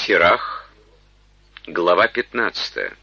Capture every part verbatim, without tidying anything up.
Сирах, глава пятнадцатая.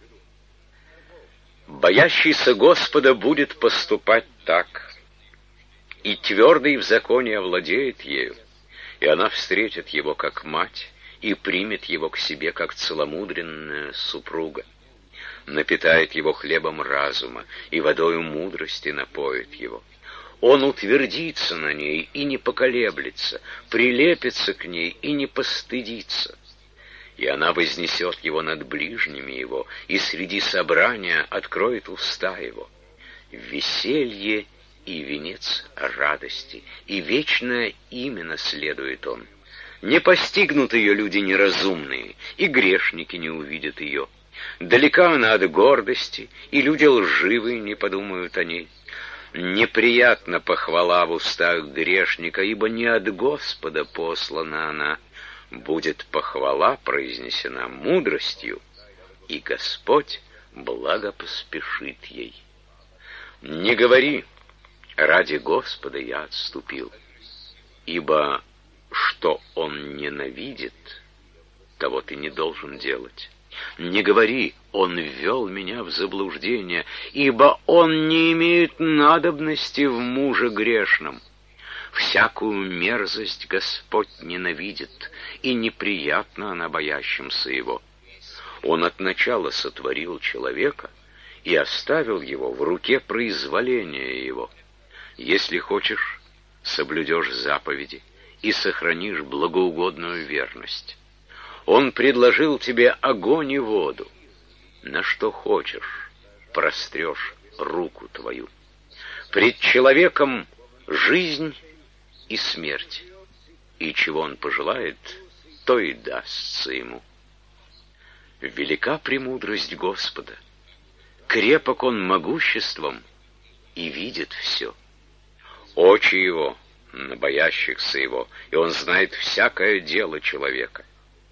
Боящийся Господа будет поступать так, и твердый в законе овладеет ею, и она встретит его как мать, и примет его к себе как целомудренная супруга, напитает его хлебом разума, и водою мудрости напоит его. Он утвердится на ней и не поколеблется, прилепится к ней и не постыдится. И она вознесет его над ближними его, и среди собрания откроет уста его. Веселье и венец радости, и вечное имя наследует он. Не постигнут ее люди неразумные, и грешники не увидят ее. Далека она от гордости, и люди лживые не подумают о ней. Неприятна похвала в устах грешника, ибо не от Господа послана она. Будет похвала произнесена мудростью, и Господь благо поспешит ей. Не говори: ради Господа я отступил, ибо что Он ненавидит, того ты не должен делать. Не говори: он ввел меня в заблуждение, ибо он не имеет надобности в муже грешном. Всякую мерзость Господь ненавидит, и неприятна она боящимся его. Он от начала сотворил человека и оставил его в руке произволения его. Если хочешь, соблюдешь заповеди и сохранишь благоугодную верность. Он предложил тебе огонь и воду. На что хочешь, прострешь руку твою. Пред человеком жизнь и смерть, и чего он пожелает, то и дастся ему. Велика премудрость Господа, крепок он могуществом и видит все. Очи его на боящихся его, и он знает всякое дело человека.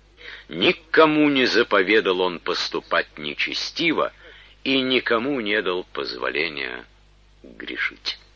Никому не заповедал он поступать нечестиво, и никому не дал позволения грешить.